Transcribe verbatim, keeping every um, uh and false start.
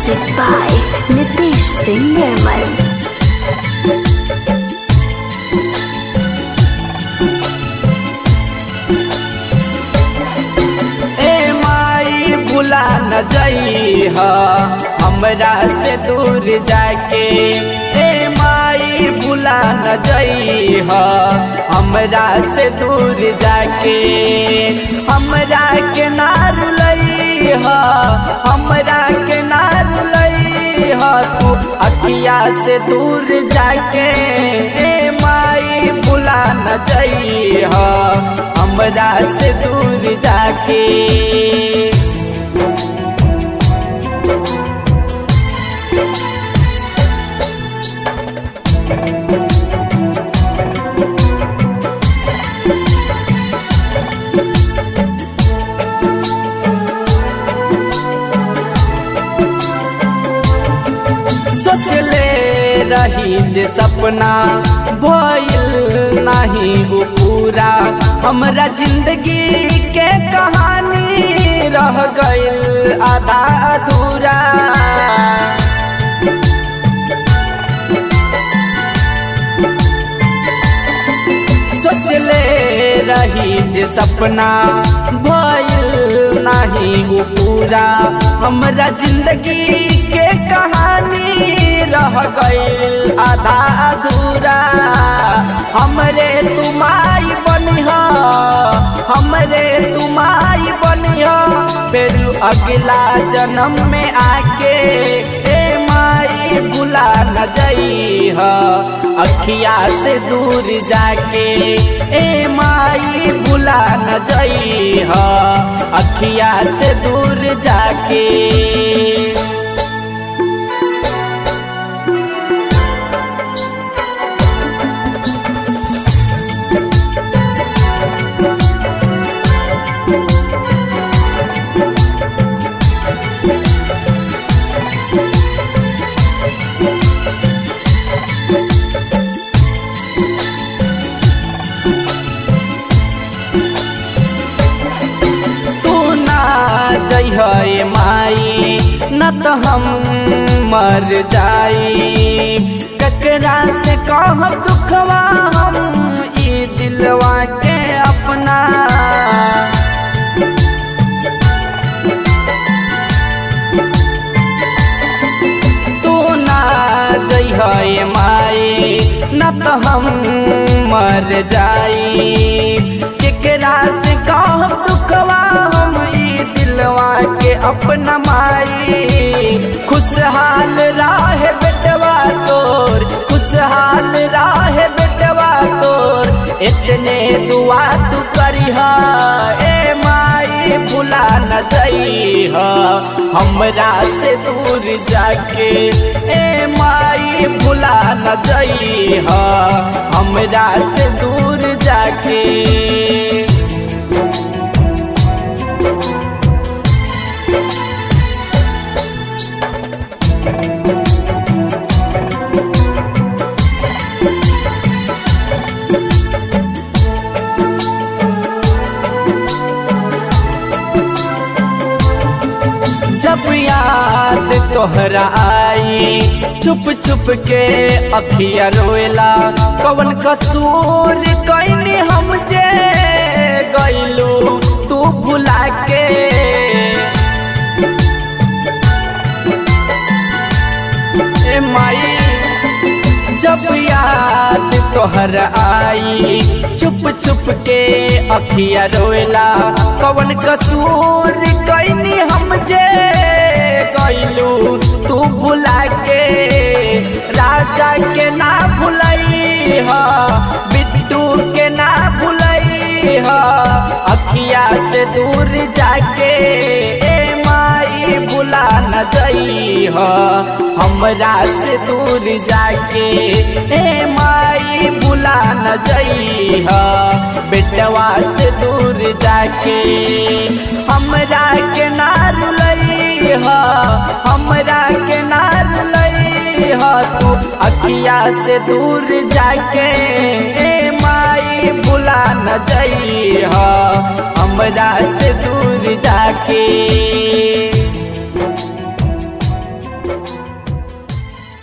Music by Nitish Singh Nirmal. भुला न जइहा हमरा से दूर जाके, ए माई भुला न जइहा हमरा से दूर जाके। हमरा के ना रुलइहा, हमरा के ना रुलइहा तू अखिया से दूर जाके। ए माई भुला न जइहा हमरा से दूर जाके। सोचले रही जे सपना भइल नहीं वो पूरा, हमरा जिंदगी के कहानी रह गइल आधा अधूरा। सोचले रही जे सपना भइल नहीं वो पूरा, हमरा जिंदगी के कहानी रह गइल आधा अधूरा। हमरे तुमाई बनिहा, हमरे तुमाई बनिहा फिर अगला जन्म में आके। ए माई भुला न जइहा अखिया से दूर जाके। ए माई भुला न जइहा अखिया से दूर जाके। जइहा माई न तो हम मर जाई, ककरा से कह दुखवा हम ई दिलवा के अपना। तू ना जइहा माई न तो हम मर जाई, ककरा से कह दुखवा हम दिलवा के अपना माई। खुशहाल राह बेटवा तोर, खुशहाल राह बेटवा तोर इतने दुआ तू करिहा। ए माई भुला न जइहा हमरा से दूर जाके। ए माई भुला न जइहा हमरा से दूर जाके। जब याद तोहरा आई चुप चुप के अखिया रोएला, कवन कसूर कैनी हम जे गइलू तू भुला के। ए माई जब याद तोहरा आई चुप चुप के अखिया रोएला, कवन कसूर कैनी हम जे गइलू तू भुला के। राजा के ना भुलइहा, बिट्टू के ना भुलइहा अखिया से दूर जाके। ए माई भुला न जइहा हमरा से दूर जाके। ए माई भुला न जइहा बेटवा से दूर जाके। हमरा के ना रुलइहा, हमरा के ना रुलइहा तू अखिया से दूर जाके। ए माई भुला न जइहा हमरा से दूर जाके।